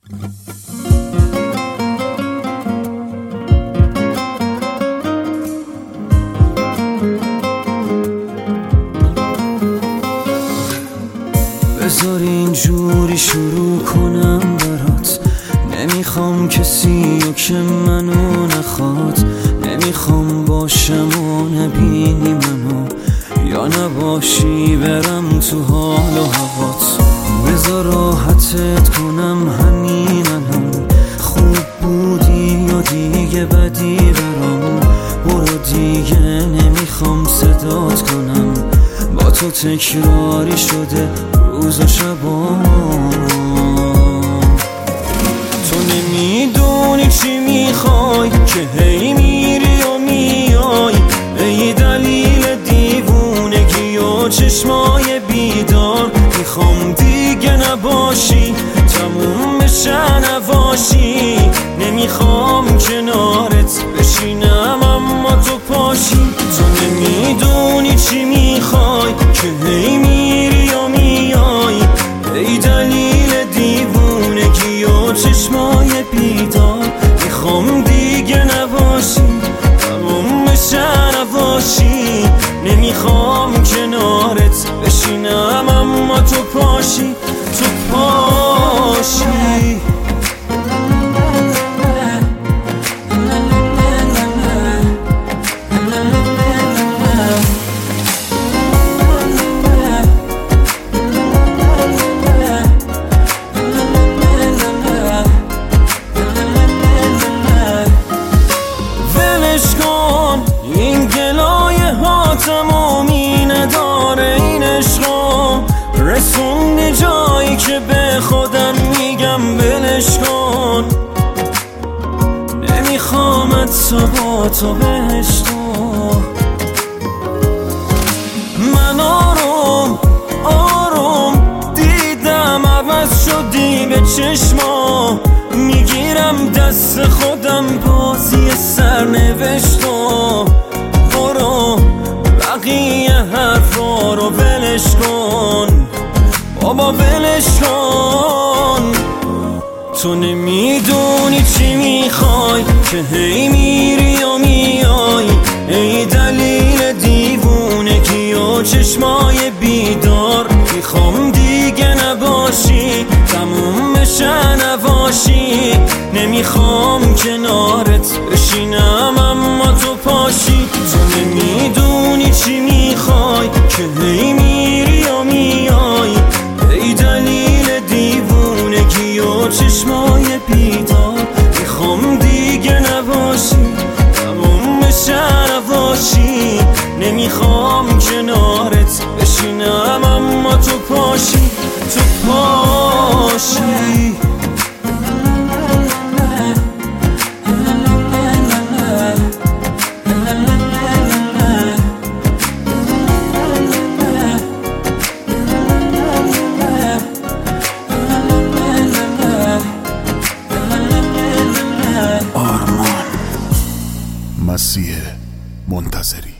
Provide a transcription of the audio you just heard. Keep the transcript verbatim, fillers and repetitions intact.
بذار اینجوری شروع کنم برات، نمیخوام کسی رو که منو نخواد، نمیخوام باشم و نبینی منو یا نباشی برم تو حال و هوات. بذار راحتت کنم همین الان، خوب بودی یا دیگه بدی برام، برو دیگه نمیخوام صدات کنم، با تو تکراری شده روز و شبام. تو نمیدونی چی میخوای که هی میری و میای، ای دلیل دیوونگی و چشمای بیدار. میخوام دیگه نباشی، تموم بشه نباشی، نمیخوام کنارت بشینم اما تو پاشی. تو نمیدونی چی میخوای که هی میری و میای، ای دلیل دیوونگی و چشمای بیدار. میخوام دیگه نباشی، تموم بشه نباشی، نمیخوام کنارت بشینم اما تو پاشی، تو پاشی. این گلایه ها تمامی نداره، این عشقا رسوندی جایی که به خودم میگم بلش کن. نمیخوامت تا با تو بهشتو، من آروم آروم دیدم عوض شدی به چشما، میگیرم دست خودم بازی سرنوشتو. برو بقیه حرفا رو ولش کن بابا، ولش کن. تو نمیدونی چی میخوای که هی میری و میای، ای دلیل دیوونگی و چشمای بیدار. میخوام دیگه نباشی، تموم بشه نباشی، نمیخوام کنارت بشینم اما تو پاشی. تو نمیدونی چی میخوای که هی میری و میای، ای دلیل دیوونگی و چشمای بیدار. میخوام دیگه نباشی، تموم بشه نباشی، نمیخوام کنارت بشینم اما تو پاشی، تو پاشی. آرمان مسیح منتظری.